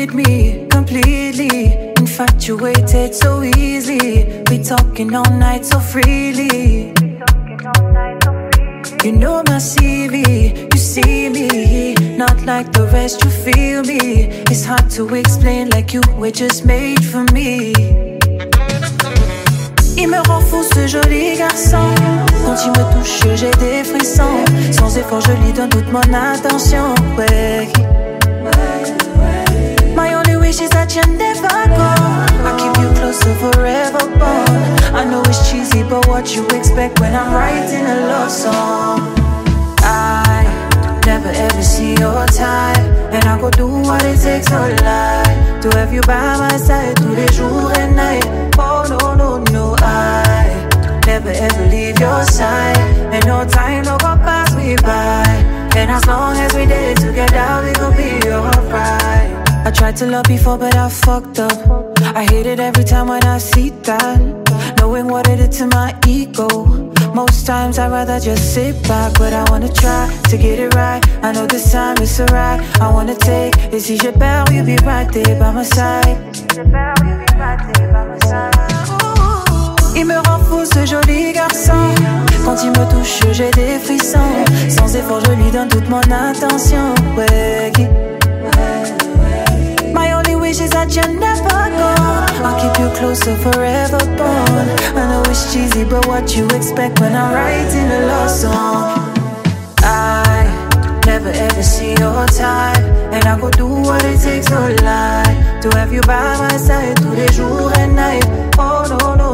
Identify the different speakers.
Speaker 1: need me completely. Infatuated so easily. We talking all night so freely. You know my CV, you see me. Not like the rest, you feel me. It's hard to explain, like you were just made for me. Il me rend fou ce joli garçon. Quand il me touche j'ai des frissons. Sans effort je lui donne toute mon attention. Ouais. My only wish is that you never go. I keep you closer forever, born. I know it's cheesy, but what you expect when I'm writing a love song? I never ever see your type, and I go do what it takes, no lie, to have you by my side tous les jours and night. Oh no, no, no, I never ever leave your side, and no time no go pass me by. And as long as we did it together, we gon' be alright. I tried to love before, but I fucked up. I hate it every time when I see that, knowing what it did to my ego. Most times I'd rather just sit back, but I wanna try to get it right. I know this time it's alright. I wanna take, et si je perds, you'll be right there by my side. Il me rend fou ce joli garçon. Quand il me touche j'ai des frissons. Sans effort je lui donne toute mon attention. Ouais. My only wish is that you never go. I'll keep you closer forever, born. I know it's cheesy, but what you expect when I'm writing a love song? I never ever see your type, and I go do what it takes, no lie, to have you by my side tous les jours and night. Oh no, no.